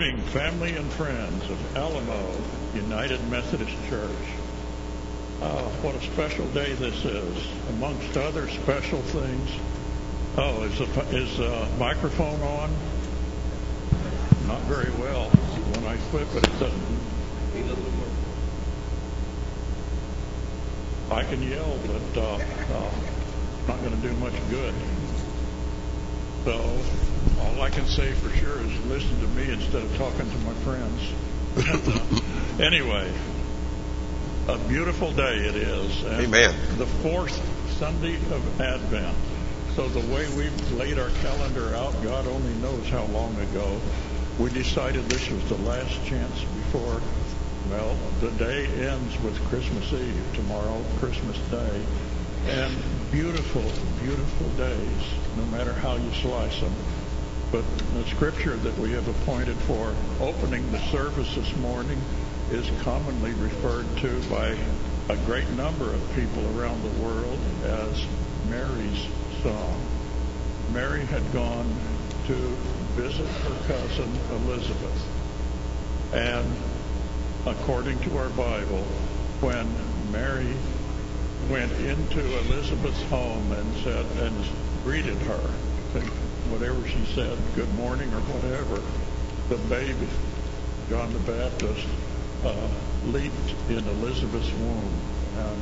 morning, family and friends of Alamo United Methodist Church. What a special day this is. Amongst other special things. Oh, is the microphone on? Not very well. When I flip it, it doesn't. I can yell, but not going to do much good. So all I can say for sure is listen to me instead of talking to my friends. Anyway, a beautiful day it is. And Amen. The fourth Sunday of Advent. So the way we've laid our calendar out, God only knows how long ago, we decided this was the last chance before, well, the day ends with Christmas Eve, tomorrow, Christmas Day. And beautiful, beautiful days, no matter how you slice them. But the scripture that we have appointed for opening the service this morning is commonly referred to by a great number of people around the world as Mary's song. Mary had gone to visit her cousin Elizabeth. And according to our Bible, when Mary went into Elizabeth's home and greeted her, whatever she said, good morning or whatever, the baby, John the Baptist, leaped in Elizabeth's womb. And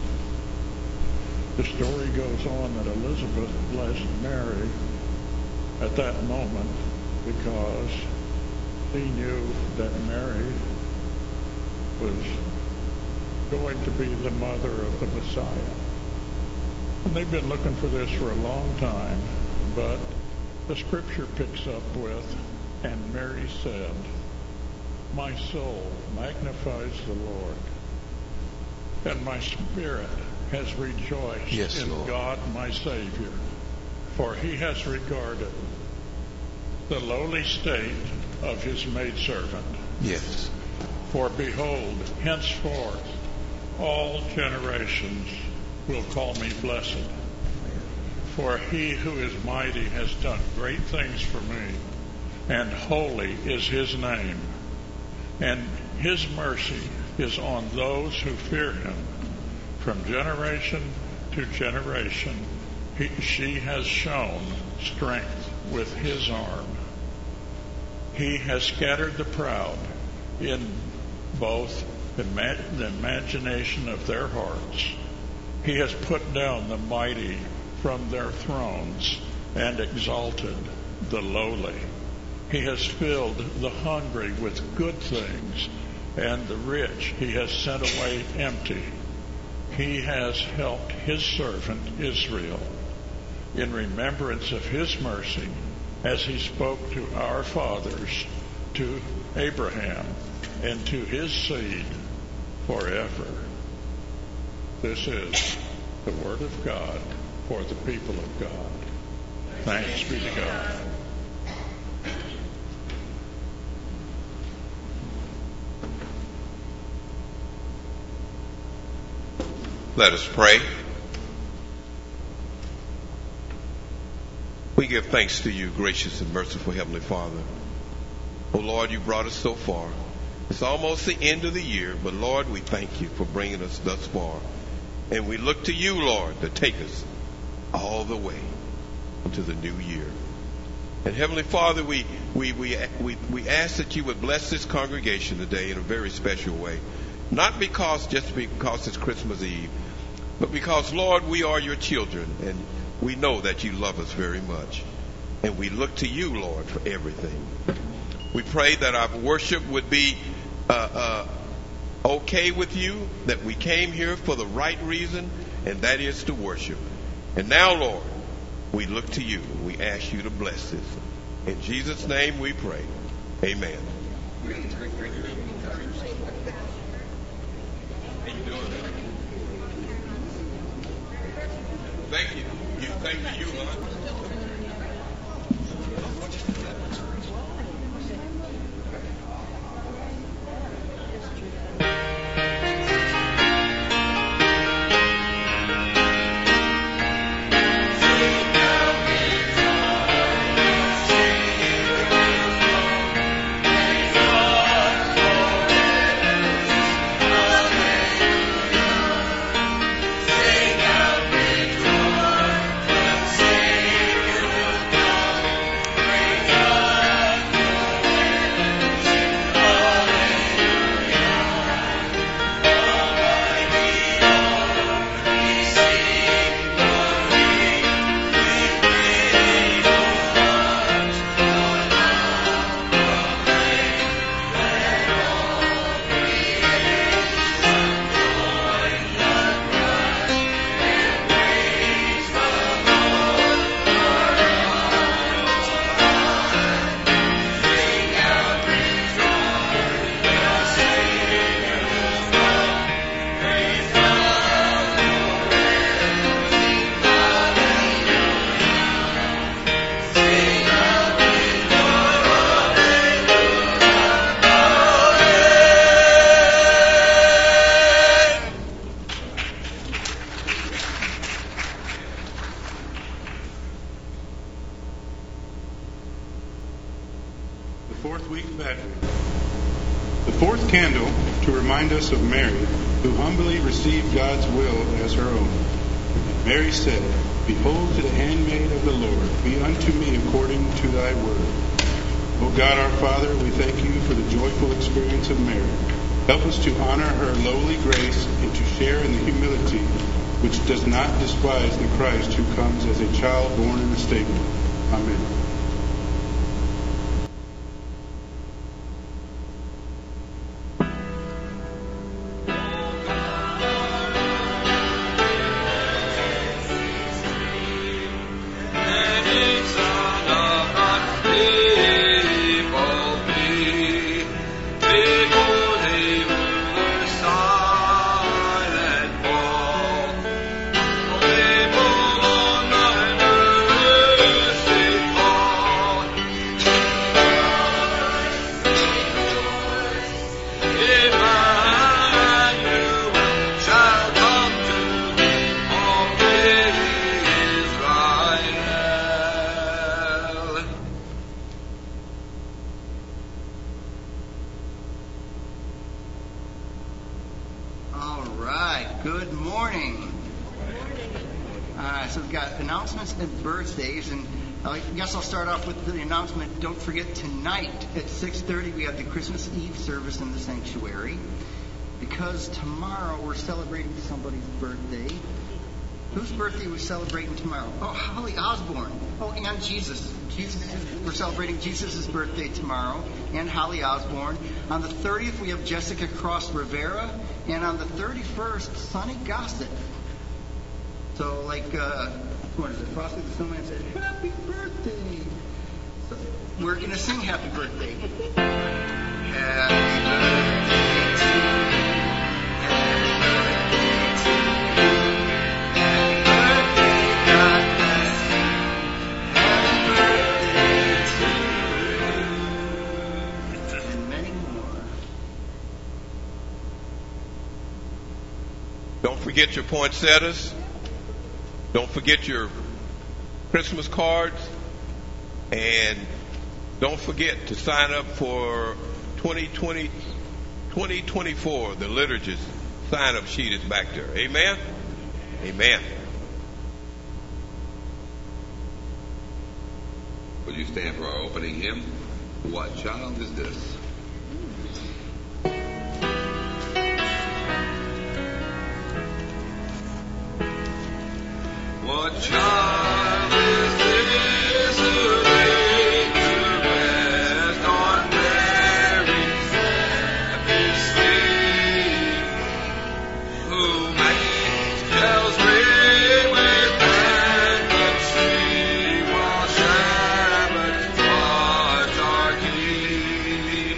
the story goes on that Elizabeth blessed Mary at that moment because he knew that Mary was going to be the mother of the Messiah. And they've been looking for this for a long time, but the scripture picks up with, and Mary said, my soul magnifies the Lord, and my spirit has rejoiced in Lord. God my Savior, for he has regarded the lowly state of his maidservant. Yes. For behold, henceforth all generations will call me blessed. For he who is mighty has done great things for me, and holy is his name. And his mercy is on those who fear him. From generation to generation, she has shown strength with his arm. He has scattered the proud in both the imagination of their hearts. He has put down the mighty from their thrones and exalted the lowly. He has filled the hungry with good things, and the rich he has sent away empty. He has helped his servant Israel in remembrance of his mercy, as he spoke to our fathers, to Abraham, and to his seed forever. This is the word of God for the people of God. Thanks be to God. Let us pray. We give thanks to you, gracious and merciful Heavenly Father. Oh Lord, you brought us so far. It's almost the end of the year, but Lord, we thank you for bringing us thus far. And we look to you, Lord, to take us all the way into the new year. And Heavenly Father, we ask that you would bless this congregation today in a very special way. Not just because it's Christmas Eve, but because, Lord, we are your children, and we know that you love us very much. And we look to you, Lord, for everything. We pray that our worship would be okay with you, that we came here for the right reason, and that is to worship. And now, Lord, we look to you, and we ask you to bless this. In Jesus' name we pray. Amen. Thank you. Thank you, huh? fourth week of Advent. The fourth candle to remind us of Mary, who humbly received God's will as her own. Mary said, "Behold to the handmaid of the Lord, be unto me according to thy word." O God our Father, we thank you for the joyful experience of Mary. Help us to honor her lowly grace and to share in the humility which does not despise the Christ who comes as a child born in a stable. Amen. Good morning. So we've got announcements and birthdays, and I guess I'll start off with the announcement. Don't forget, tonight at 6:30 we have the Christmas Eve service in the sanctuary, because tomorrow we're celebrating somebody's birthday. Whose birthday are we celebrating tomorrow? Oh, Holly Osborne. Oh, and Jesus. We're celebrating Jesus' birthday tomorrow, and Holly Osborne. On the 30th, we have Jessica Cross Rivera, and on the 31st, Sonny Gossett. So, what is it? Frosty the Snowman said, "Happy birthday!" So we're going to sing "Happy Birthday." Happy birthday to you. Don't forget your poinsettias. Don't forget your Christmas cards. And don't forget to sign up for 2024. The liturgist sign-up sheet is back there. Amen? Amen. Would you stand for our opening hymn? What child is this? What child is this who laid to rest on Mary's happy sleep? Who makes bells ring with banquetry while Shabbat's clocks are keep?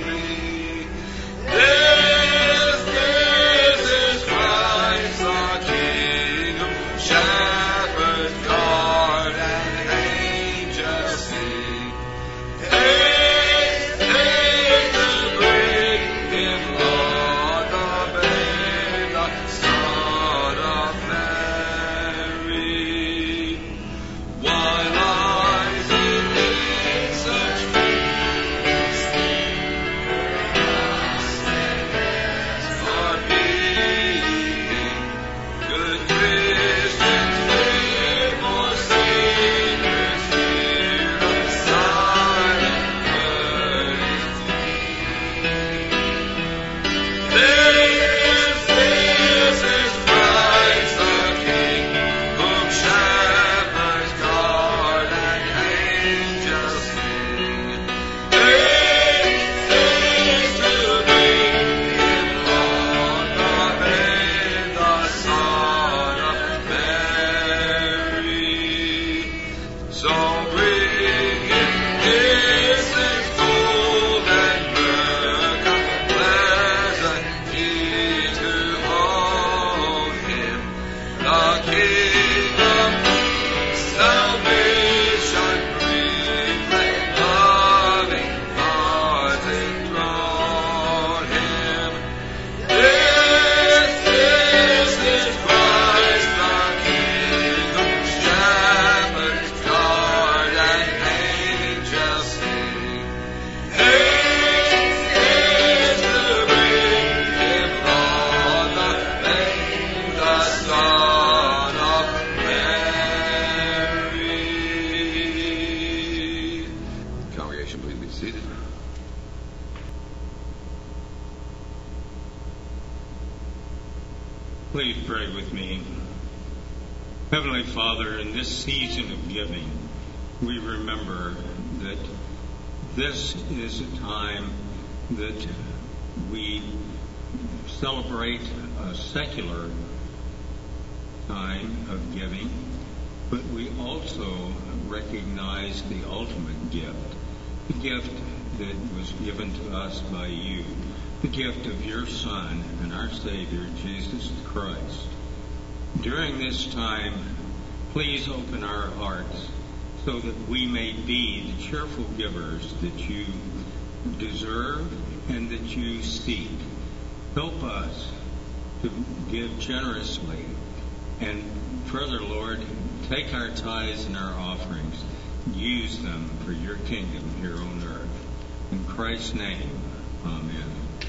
Please pray with me. Heavenly Father, in this season of giving, we remember that this is a time that we celebrate a secular time of giving, but we also recognize the ultimate gift, the gift that was given to us by you, the gift of your Son and our Savior, Jesus Christ. During this time, please open our hearts so that we may be the cheerful givers that you deserve and that you seek. Help us to give generously, and further, Lord, take our tithes and our offerings, use them for your kingdom here on earth. In Christ's name, amen.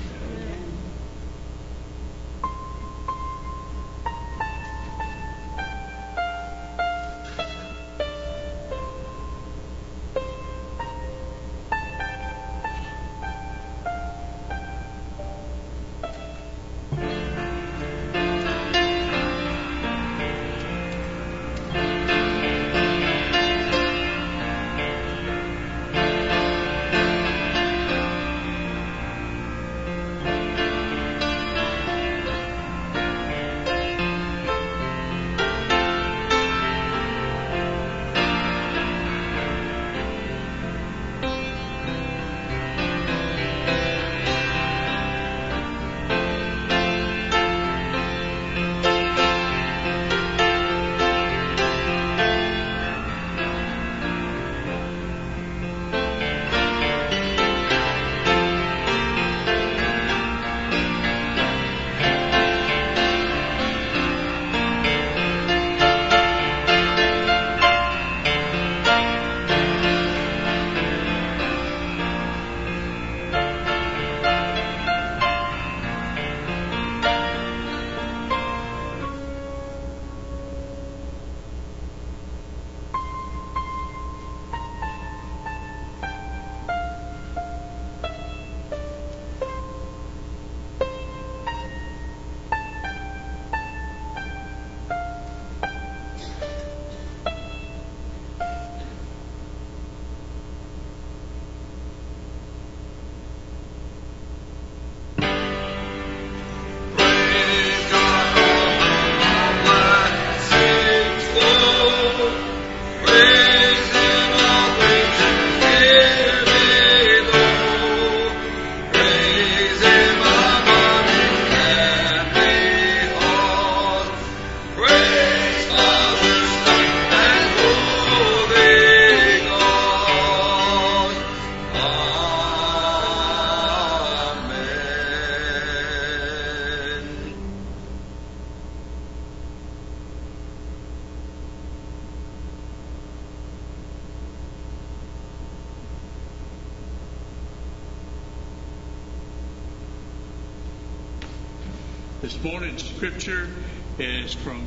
This morning's scripture is from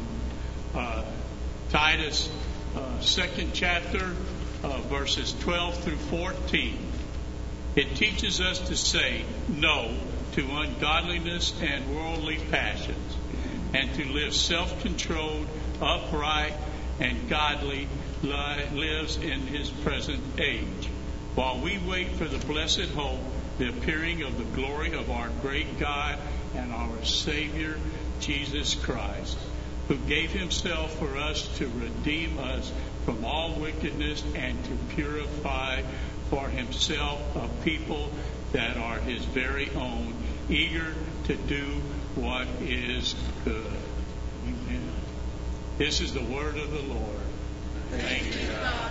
Titus, 2nd chapter, verses 12 through 14. It teaches us to say no to ungodliness and worldly passions, and to live self-controlled, upright, and godly lives in his present age, while we wait for the blessed hope, the appearing of the glory of our great God and our Savior, Jesus Christ, who gave himself for us to redeem us from all wickedness and to purify for himself a people that are his very own, eager to do what is good. Amen. This is the word of the Lord. Thank you, God.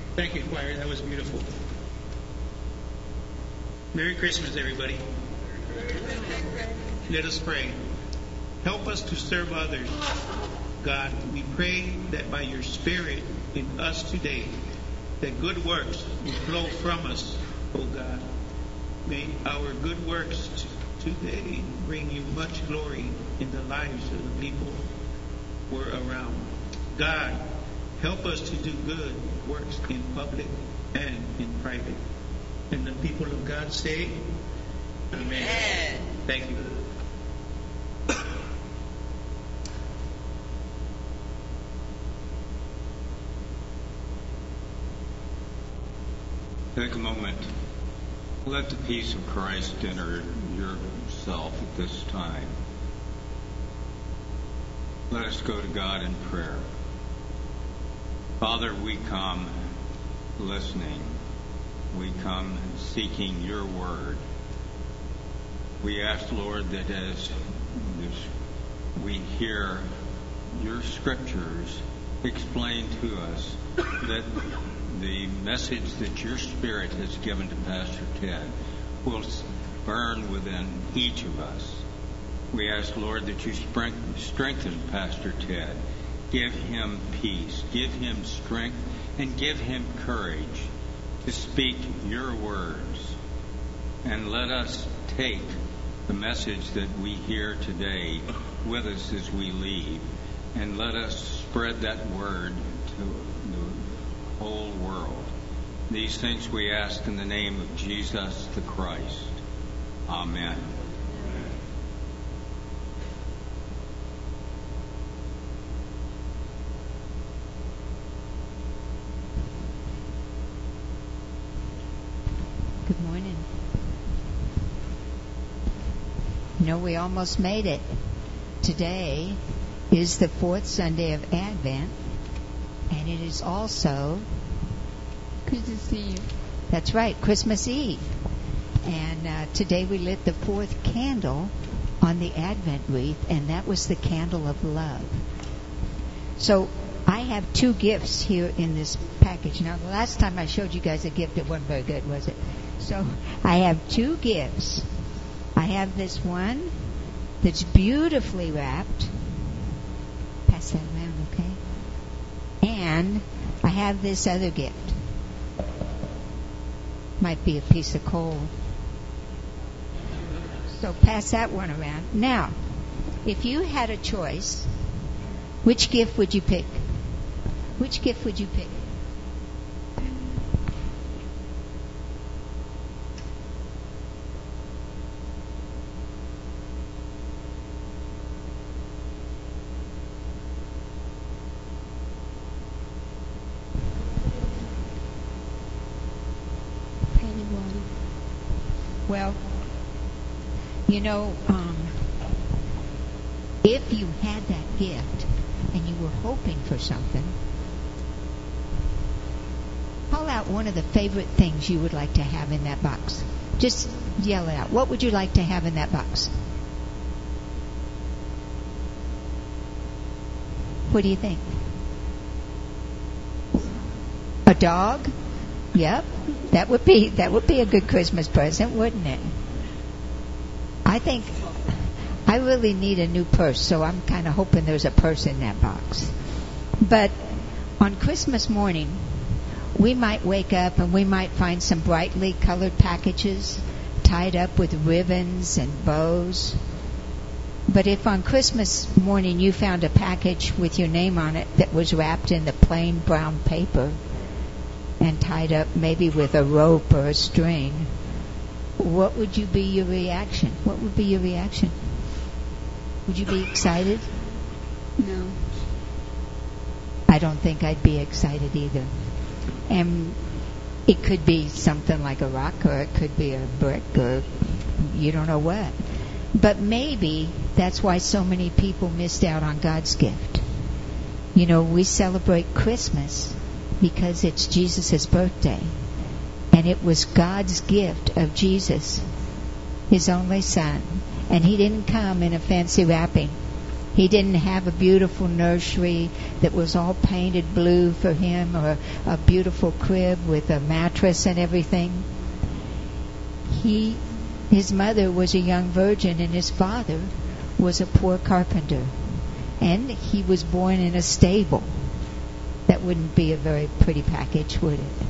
Thank you, choir. That was beautiful. Merry Christmas, everybody. Let us pray. Help us to serve others. God, we pray that by your Spirit in us today, that good works will flow from us, O God. May our good works today bring you much glory in the lives of the people we're around. God, help us to do good works in public and in private. And the people of God say, Amen. Thank you. Take a moment. Let the peace of Christ enter yourself at this time. Let us go to God in prayer. Father, we come listening. We come seeking your word. We ask, Lord, that as we hear your scriptures explained to us, that the message that your Spirit has given to Pastor Ted will burn within each of us. We ask, Lord, that you strengthen Pastor Ted. Give him peace, give him strength, and give him courage to speak your words. And let us take the message that we hear today with us as we leave, and let us spread that word to the whole world. These things we ask in the name of Jesus the Christ. Amen. Good morning. You know, we almost made it. Today is the fourth Sunday of Advent, and it is also Christmas Eve. That's right, Christmas Eve. And today we lit the fourth candle on the Advent wreath, and that was the candle of love. So I have two gifts here in this package. Now, the last time I showed you guys a gift, it wasn't very good, was it? So I have two gifts. I have this one that's beautifully wrapped. Pass that around, okay? And I have this other gift. Might be a piece of coal. So pass that one around. Now, if you had a choice, which gift would you pick? Which gift would you pick? Well, you know, if you had that gift and you were hoping for something, call out one of the favorite things you would like to have in that box. Just yell it out. What would you like to have in that box? What do you think? A dog? Yep. That would be a good Christmas present, wouldn't it? I think I really need a new purse, so I'm kind of hoping there's a purse in that box. But on Christmas morning, we might wake up and we might find some brightly colored packages tied up with ribbons and bows. But if on Christmas morning you found a package with your name on it that was wrapped in the plain brown paper and tied up maybe with a rope or a string, what would be your reaction? What would be your reaction? Would you be excited? No. I don't think I'd be excited either. And it could be something like a rock, or it could be a brick, or you don't know what. But maybe that's why so many people missed out on God's gift. You know, we celebrate Christmas because it's Jesus' birthday. And it was God's gift of Jesus, His only Son. And He didn't come in a fancy wrapping. He didn't have a beautiful nursery that was all painted blue for him, or a beautiful crib with a mattress and everything. His mother was a young virgin, and his father was a poor carpenter. And he was born in a stable. That wouldn't be a very pretty package, would it?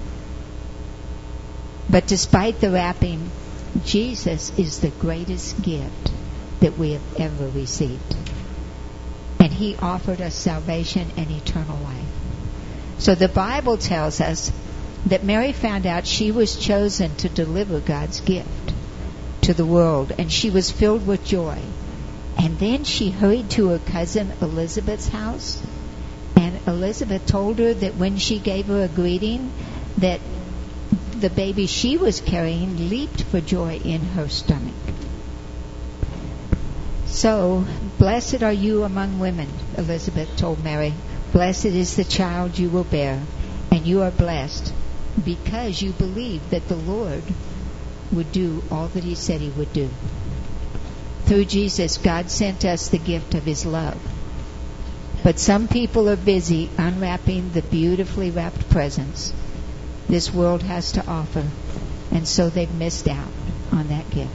But despite the wrapping, Jesus is the greatest gift that we have ever received. And he offered us salvation and eternal life. So the Bible tells us that Mary found out she was chosen to deliver God's gift to the world, and she was filled with joy. And then she hurried to her cousin Elizabeth's house, and Elizabeth told her that when she gave her a greeting, that the baby she was carrying leaped for joy in her stomach. So, blessed are you among women, Elizabeth told Mary. Blessed is the child you will bear, and you are blessed because you believed that the Lord would do all that he said he would do. Through Jesus, God sent us the gift of his love. But some people are busy unwrapping the beautifully wrapped presents this world has to offer, and so they've missed out on that gift.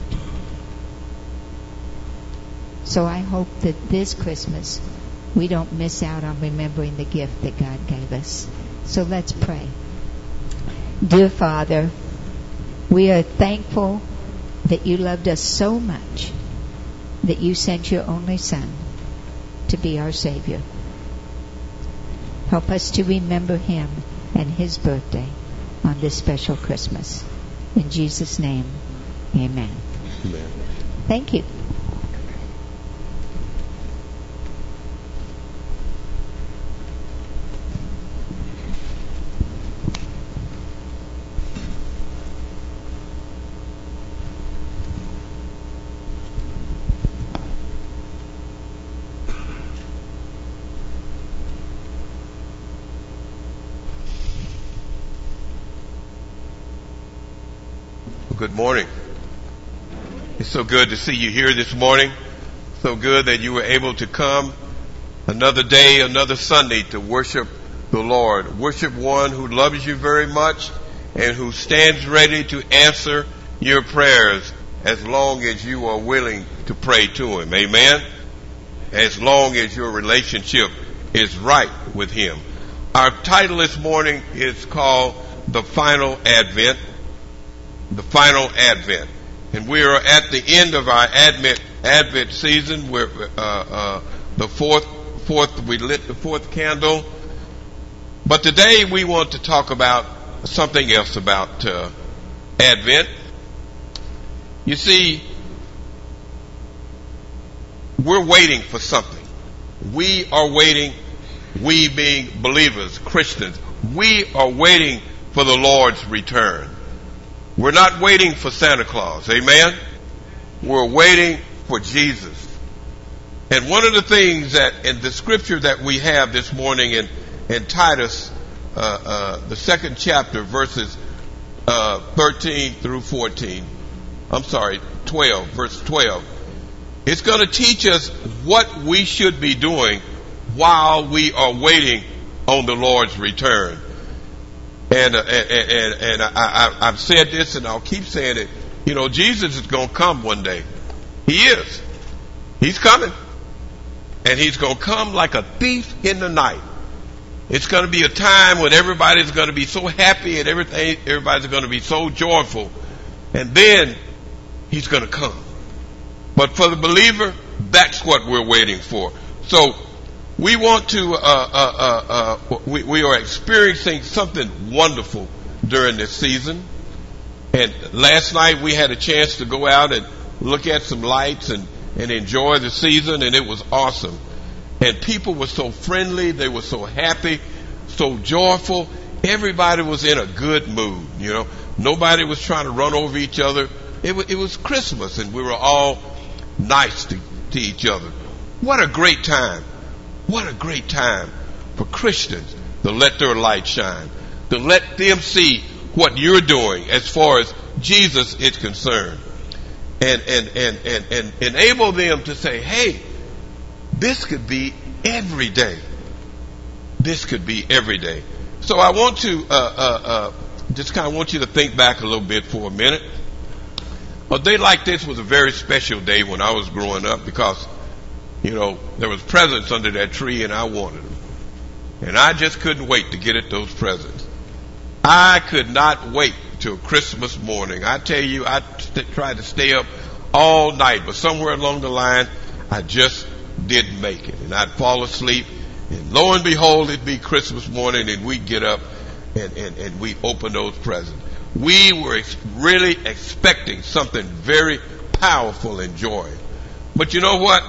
So I hope that this Christmas we don't miss out on remembering the gift that God gave us. So let's pray. Dear Father, we are thankful that you loved us so much that you sent your only Son to be our Savior. Help us to remember him and his birthday on this special Christmas. In Jesus' name, amen. Amen. Thank you. Good morning. It's so good to see you here this morning. So good that you were able to come another day, another Sunday to worship the Lord. Worship one who loves you very much and who stands ready to answer your prayers as long as you are willing to pray to him. Amen? As long as your relationship is right with him. Our title this morning is called The Final Advent. The Final Advent. And we are at the end of our Advent season. We're we lit the fourth candle. But today we want to talk about something else about Advent. You see, we're waiting for something. We are waiting, we being believers, Christians, we are waiting for the Lord's return. We're not waiting for Santa Claus. Amen? We're waiting for Jesus. And one of the things that in the scripture that we have this morning in Titus, the second chapter, verses 13 through 14, 12, verse 12, it's going to teach us what we should be doing while we are waiting on the Lord's return. And I've said this and I'll keep saying it. You know, Jesus is going to come one day. He is. He's coming. And he's going to come like a thief in the night. It's going to be a time when everybody's going to be so happy and everybody's going to be so joyful. And then he's going to come. But for the believer, that's what we're waiting for. So we want to, we are experiencing something wonderful during this season. And last night we had a chance to go out and look at some lights and enjoy the season, and it was awesome. And people were so friendly, they were so happy, so joyful. Everybody was in a good mood, you know. Nobody was trying to run over each other. It was Christmas, and we were all nice to each other. What a great time. What a great time for Christians to let their light shine, to let them see what you're doing as far as Jesus is concerned, and enable them to say, hey, this could be every day. This could be every day. So I want to just kind of want you to think back a little bit for a minute. A day like this was a very special day when I was growing up because, there was presents under that tree and I wanted them. And I just couldn't wait to get at those presents. I could not wait till Christmas morning. I tell you, I tried to stay up all night, but somewhere along the line, I just didn't make it. And I'd fall asleep, and lo and behold, it'd be Christmas morning, and we'd get up and we open those presents. We were really expecting something very powerful and joyous. But you know what?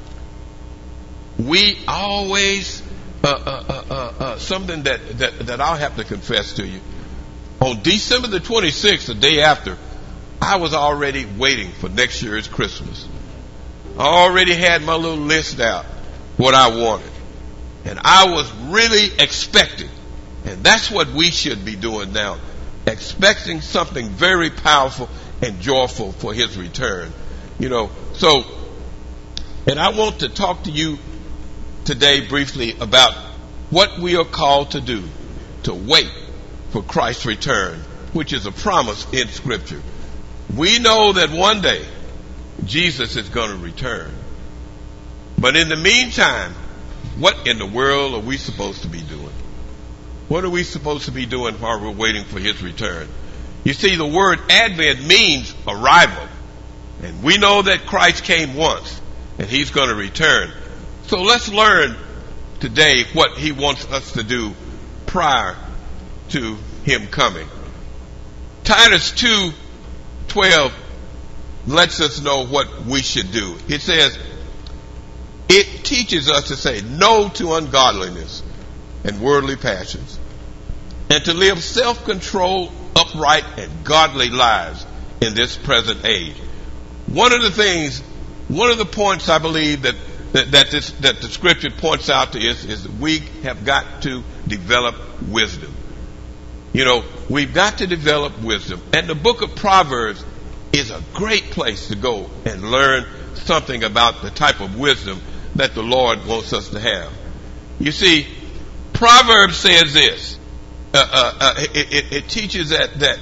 We always, something that I'll have to confess to you. On December the 26th, the day after, I was already waiting for next year's Christmas. I already had my little list out, what I wanted. And I was really expecting. And that's what we should be doing now. Expecting something very powerful and joyful for his return. So, and I want to talk to you today briefly about what we are called to do, to wait for Christ's return, which is a promise in Scripture. We know that one day Jesus is going to return. But in the meantime, what in the world are we supposed to be doing? What are we supposed to be doing while we're waiting for his return? You see, the word Advent means arrival. And we know that Christ came once and he's going to return. So let's learn today what he wants us to do prior to him coming. Titus 2:12 lets us know what we should do. It says, it teaches us to say no to ungodliness and worldly passions, and to live self-controlled, upright, and godly lives in this present age. One of the points I believe that the Scripture points out to us is that we have got to develop wisdom. We've got to develop wisdom. And the book of Proverbs is a great place to go and learn something about the type of wisdom that the Lord wants us to have. You see, Proverbs says this. It teaches that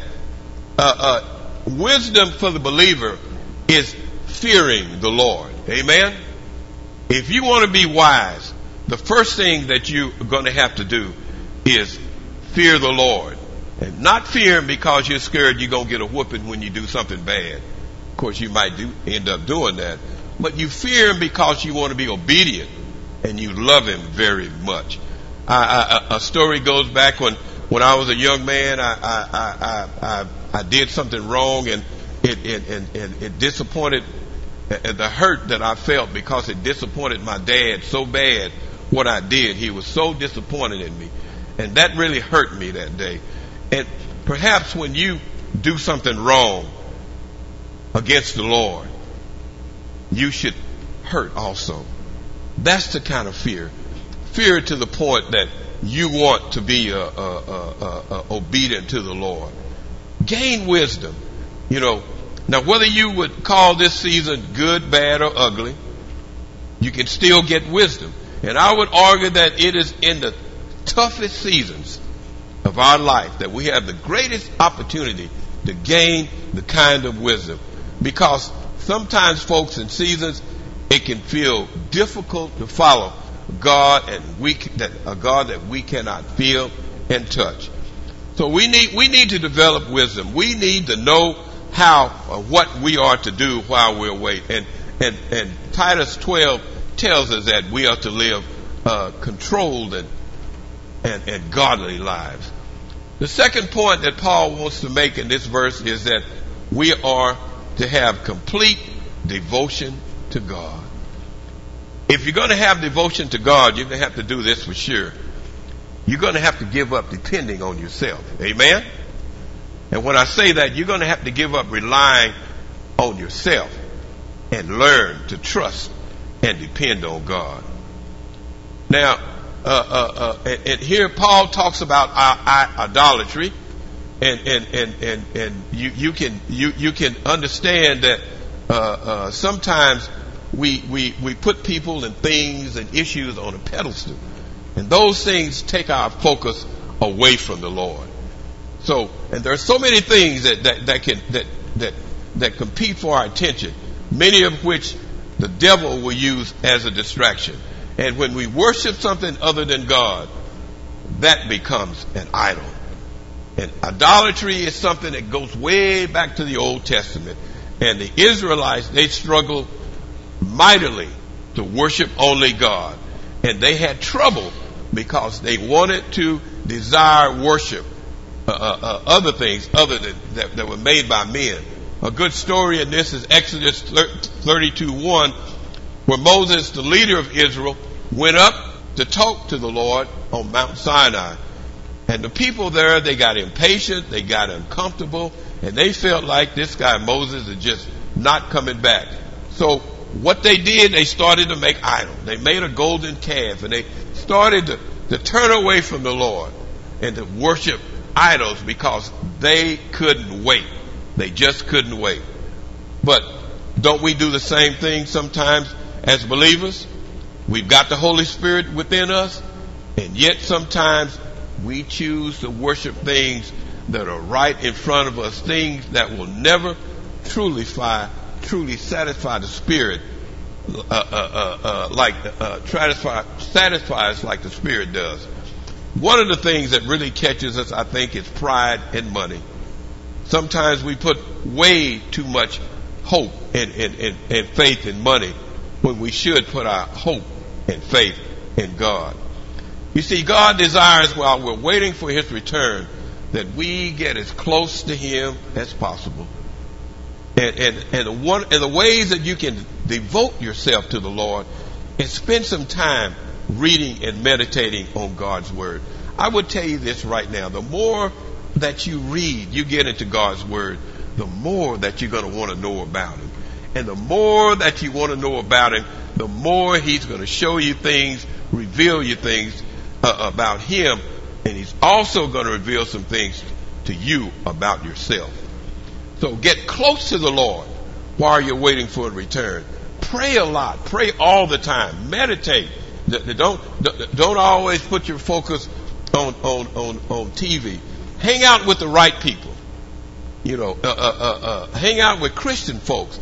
wisdom for the believer is fearing the Lord. Amen? If you want to be wise, the first thing that you're going to have to do is fear the Lord. And not fear him because you're scared you're going to get a whooping when you do something bad. Of course, you might end up doing that. But you fear him because you want to be obedient and you love him very much. A story goes back when I was a young man. I did something wrong, and it disappointed the hurt that I felt because it disappointed my dad so bad. What I did, he was so disappointed in me, and that really hurt me that day. And perhaps when you do something wrong against the Lord, you should hurt also. That's the kind of fear. Fear to the point that you want to be obedient to the Lord. Gain wisdom. Now whether you would call this season good, bad, or ugly, you can still get wisdom. And I would argue that it is in the toughest seasons of our life that we have the greatest opportunity to gain the kind of wisdom. Because sometimes, folks, in seasons, it can feel difficult to follow God, and a God that we cannot feel and touch. So we need to develop wisdom. We need to know how or what we are to do while we're waiting. And Titus 12 tells us that we are to live controlled and godly lives. The second point that Paul wants to make in this verse is that we are to have complete devotion to God. If you're going to have devotion to God, you're going to have to do this for sure. You're going to have to give up depending on yourself. Amen? And when I say that, you're going to have to give up relying on yourself and learn to trust and depend on God. Now, and here Paul talks about idolatry, and you can understand that sometimes we put people and things and issues on a pedestal. And those things take our focus away from the Lord. So, and there are so many things that compete for our attention, many of which the devil will use as a distraction. And when we worship something other than God, that becomes an idol. And idolatry is something that goes way back to the Old Testament. And the Israelites, they struggled mightily to worship only God. And they had trouble because they wanted to desire worship other things other than that were made by men. A good story in this is Exodus 32:1, where Moses, the leader of Israel, went up to talk to the Lord on Mount Sinai. And the people there, they got impatient, they got uncomfortable, and they felt like this guy Moses is just not coming back. So what they did, they started to make idols. They made a golden calf, and they started to turn away from the Lord and to worship idols because they couldn't wait. They just couldn't wait. But don't we do the same thing sometimes as believers? We've got the Holy Spirit within us, and yet sometimes we choose to worship things that are right in front of us, things that will never truly satisfy the Spirit, satisfy us like the Spirit does. One of the things that really catches us, I think, is pride and money. Sometimes we put way too much hope and faith in money when we should put our hope and faith in God. You see, God desires, while we're waiting for His return, that we get as close to Him as possible. And the ways that you can devote yourself to the Lord is spend some time reading and meditating on God's Word. I would tell you this right now. The more that you read, you get into God's Word, the more that you're going to want to know about Him. And the more that you want to know about Him, the more He's going to show you things, reveal you things about Him. And He's also going to reveal some things to you about yourself. So get close to the Lord while you're waiting for a return. Pray a lot. Pray all the time. Meditate. Don't always put your focus on TV. Hang out with the right people. Hang out with Christian folks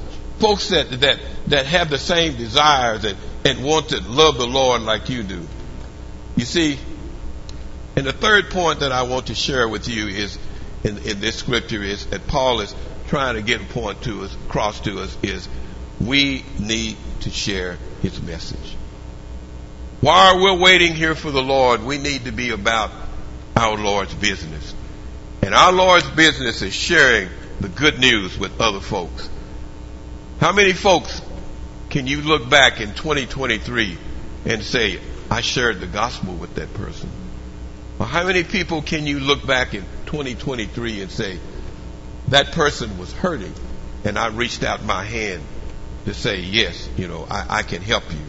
that have the same desires and want to love the Lord like you do. You see, and the third point that I want to share with you is in this scripture is that Paul is trying to get a point across to us is we need to share his message. While we're waiting here for the Lord, we need to be about our Lord's business. And our Lord's business is sharing the good news with other folks. How many folks can you look back in 2023 and say, I shared the gospel with that person? Or how many people can you look back in 2023 and say, that person was hurting and I reached out my hand to say, yes, I can help you.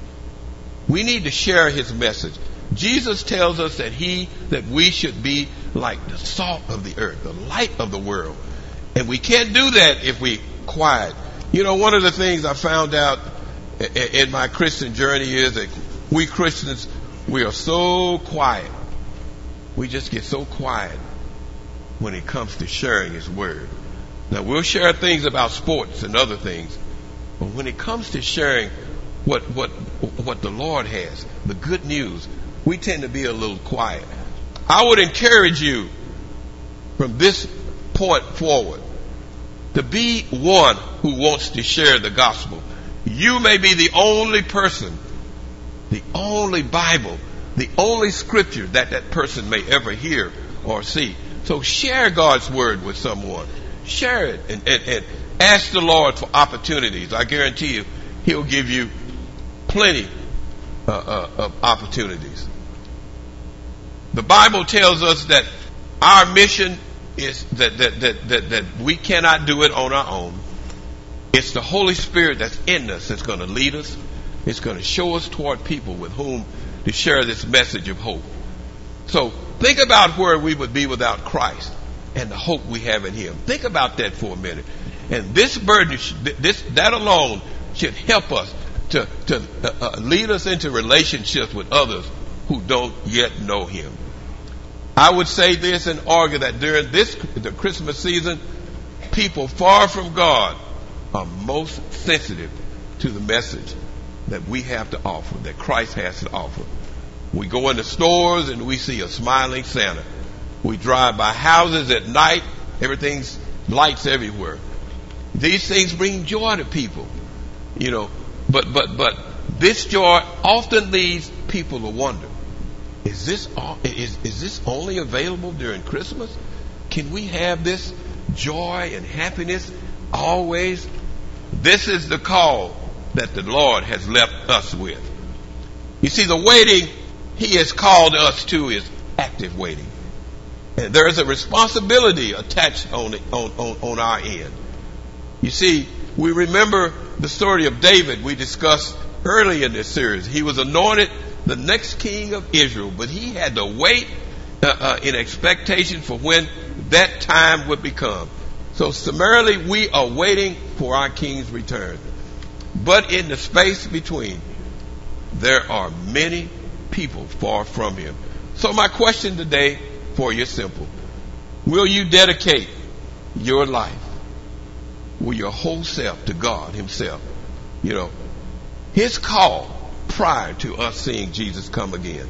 We need to share his message. Jesus tells us that we should be like the salt of the earth, the light of the world. And we can't do that if we quiet. One of the things I found out in my Christian journey is that we Christians, we are so quiet. We just get so quiet when it comes to sharing his word. Now, we'll share things about sports and other things, but when it comes to sharing what the Lord has, the good news, we tend to be a little quiet. I would encourage you from this point forward to be one who wants to share the gospel. You may be the only person, the only Bible, the only scripture that person may ever hear or see. So share God's word with someone. Share it and ask the Lord for opportunities. I guarantee you, he'll give you plenty of opportunities. The Bible tells us that our mission is that we cannot do it on our own. It's the Holy Spirit that's in us that's going to lead us. It's going to show us toward people with whom to share this message of hope. So think about where we would be without Christ and the hope we have in him. Think about that for a minute. And this burden, that alone should help us to lead us into relationships with others who don't yet know him. I would say this and argue that during the Christmas season, people far from God are most sensitive to the message that we have to offer, that Christ has to offer. We go into stores and we see a smiling Santa. We drive by houses at night, everything's lights everywhere. These things bring joy to people, you know. But this joy often leads people to wonder: is this only available during Christmas? Can we have this joy and happiness always? This is the call that the Lord has left us with. You see, the waiting he has called us to is active waiting. And there is a responsibility attached on our end. You see, we remember the story of David we discussed early in this series. He was anointed the next king of Israel, but he had to wait in expectation for when that time would become. So summarily, we are waiting for our king's return. But in the space between, there are many people far from him. So my question today for you is simple. Will you dedicate your life with your whole self to God himself? You know, his call prior to us seeing Jesus come again.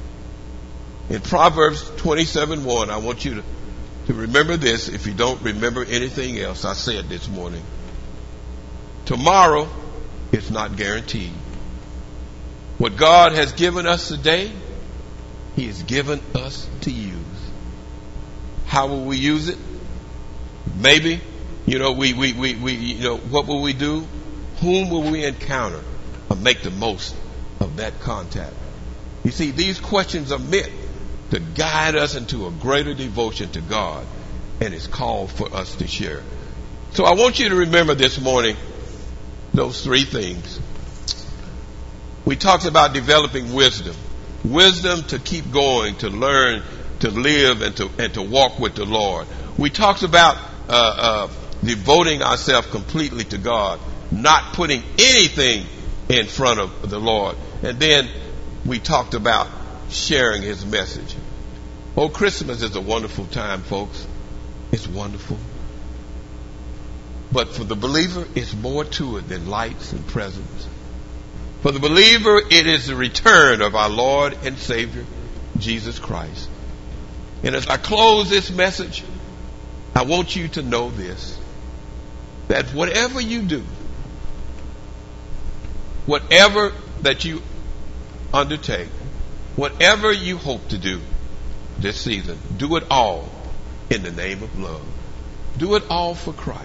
In Proverbs 27:1, I want you to remember this. If you don't remember anything else I said this morning, tomorrow is not guaranteed. What God has given us today, he has given us to use. How will we use it? Maybe, you know, what will we do? Whom will we encounter or make the most of that contact? You see, these questions are meant to guide us into a greater devotion to God and his call for us to share. So I want you to remember this morning those three things. We talked about developing wisdom. Wisdom to keep going, to learn, to live, and to walk with the Lord. We talked about devoting ourselves completely to God, not putting anything in front of the Lord. And then we talked about sharing his message. Oh, Christmas is a wonderful time, folks. It's wonderful. But for the believer, it's more to it than lights and presents. For the believer, it is the return of our Lord and Savior, Jesus Christ. And as I close this message, I want you to know this, that whatever you do, whatever that you undertake, whatever you hope to do this season, do it all in the name of love. Do it all for Christ.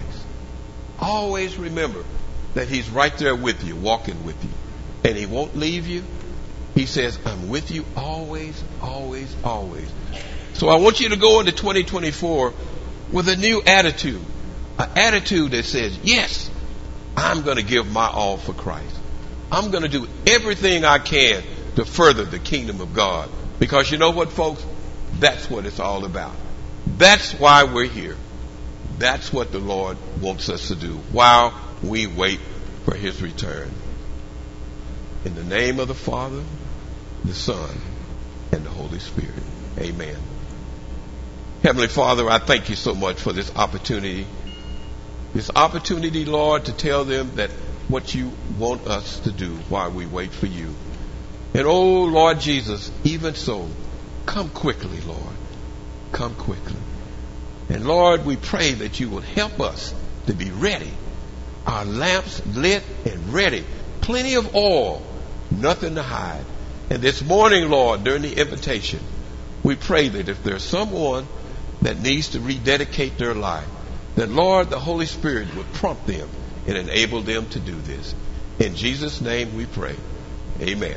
Always remember that he's right there with you, walking with you. And he won't leave you. He says, I'm with you always, always, always. So I want you to go into 2024 with a new attitude. An attitude that says, yes, I'm going to give my all for Christ. I'm going to do everything I can to further the kingdom of God. Because you know what, folks? That's what it's all about. That's why we're here. That's what the Lord wants us to do while we wait for his return. In the name of the Father, the Son, and the Holy Spirit. Amen. Heavenly Father, I thank you so much for this opportunity. This opportunity, Lord, to tell them that what you want us to do while we wait for you. And oh, Lord Jesus, even so, come quickly, Lord. Come quickly. And Lord, we pray that you will help us to be ready. Our lamps lit and ready. Plenty of oil. Nothing to hide. And this morning, Lord, during the invitation, we pray that if there's someone that needs to rededicate their life, that, Lord, the Holy Spirit would prompt them and enable them to do this. In Jesus' name we pray. Amen.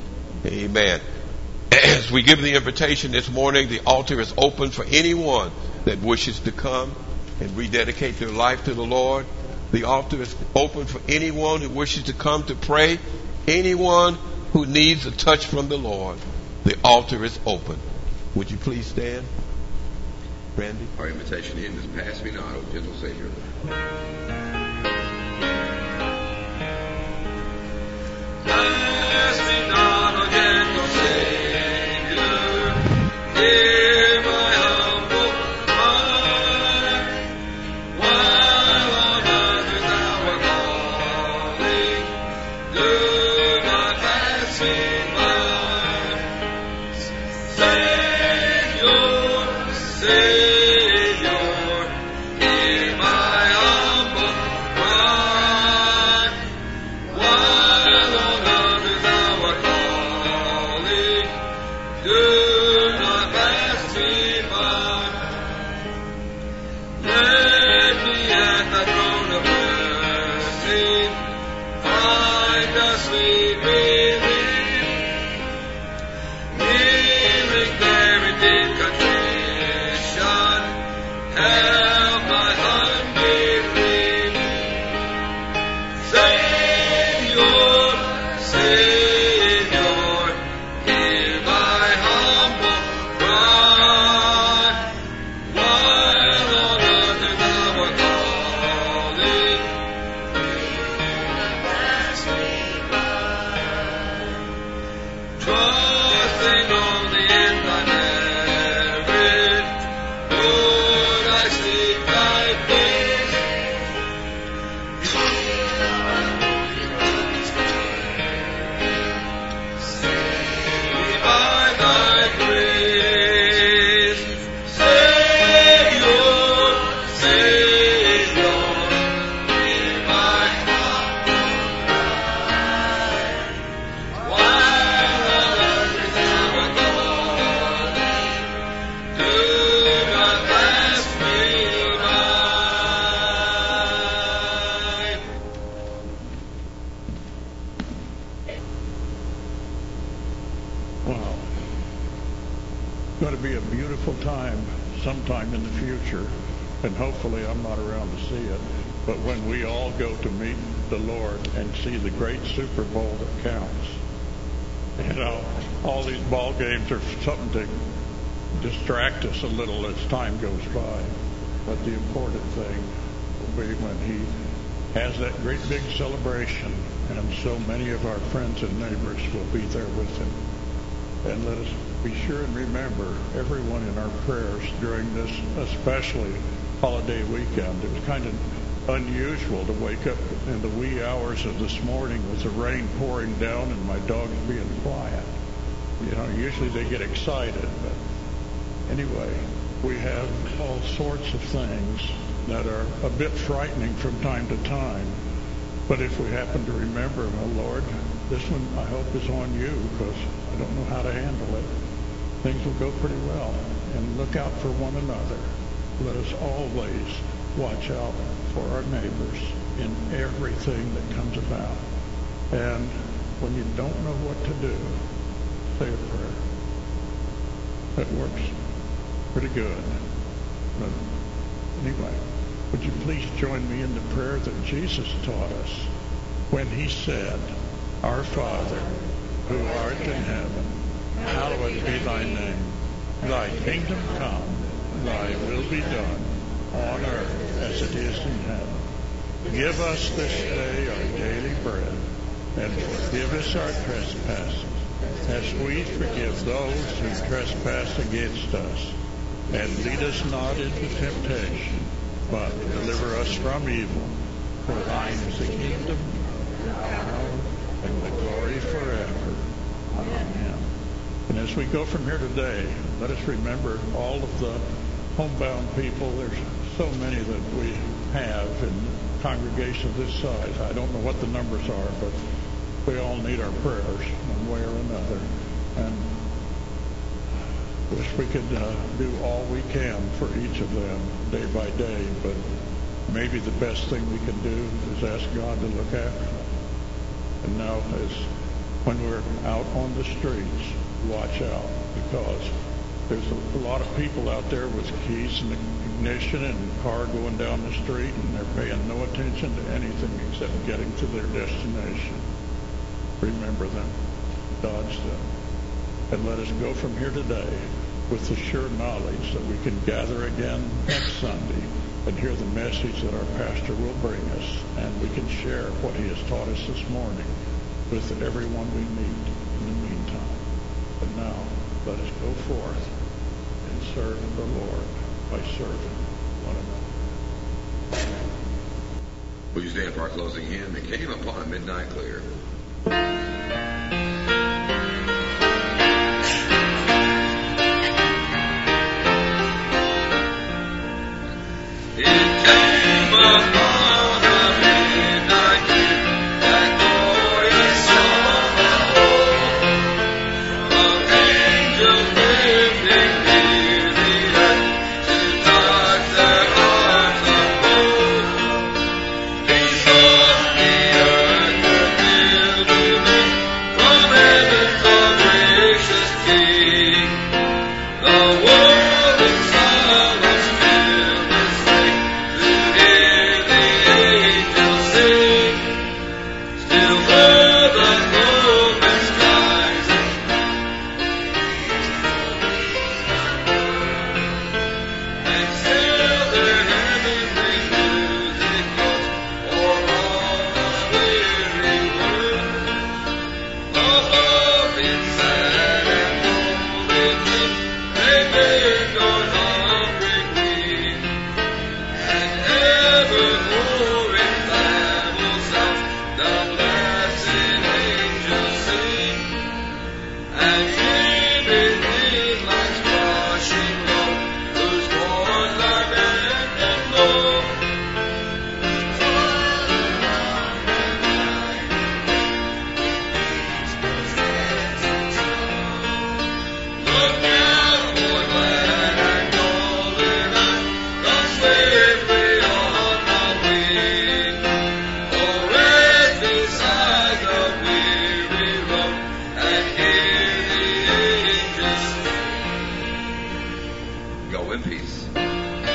Amen. As we give the invitation this morning, the altar is open for anyone that wishes to come and rededicate their life to the Lord. The altar is open for anyone who wishes to come to pray. Anyone who needs a touch from the Lord. The altar is open. Would you please stand? Randy? Our invitation is pass me not, O gentle Savior. beautiful time sometime in the future, and hopefully I'm not around to see it, but when we all go to meet the Lord and see the great Super Bowl that counts. You know, all these ball games are something to distract us a little as time goes by. But the important thing will be when he has that great big celebration, and so many of our friends and neighbors will be there with him. And let us be sure and remember everyone in our prayers during this, especially holiday weekend. It was kind of unusual to wake up in the wee hours of this morning with the rain pouring down and my dogs being quiet. You know, usually they get excited, but anyway, we have all sorts of things that are a bit frightening from time to time. But if we happen to remember, well, Lord, this one I hope is on you, because I don't know how to handle it, things will go pretty well. And look out for one another. Let us always watch out for our neighbors in everything that comes about. And when you don't know what to do, say a prayer. That works pretty good. But anyway, would you please join me in the prayer that Jesus taught us when he said, Our Father, who art in heaven, hallowed be thy name. Thy kingdom come, thy will be done, on earth as it is in heaven. Give us this day our daily bread, and forgive us our trespasses, as we forgive those who trespass against us. And lead us not into temptation, but deliver us from evil. For thine is the kingdom, the power, and the glory forever. Amen. And as we go from here today, let us remember all of the homebound people. There's so many that we have in a congregation of this size. I don't know what the numbers are, but we all need our prayers one way or another. And wish we could do all we can for each of them day by day, but maybe the best thing we can do is ask God to look after them. And now, as when we're out on the streets, watch out, because there's a lot of people out there with keys in the ignition and a car going down the street, and they're paying no attention to anything except getting to their destination. Remember them, dodge them, and let us go from here today with the sure knowledge that we can gather again next Sunday and hear the message that our pastor will bring us, and we can share what he has taught us this morning with everyone we meet in the meantime. But now, let us go forth and serve the Lord by serving one another. Will you stand for our closing hymn? It came upon midnight clear. The us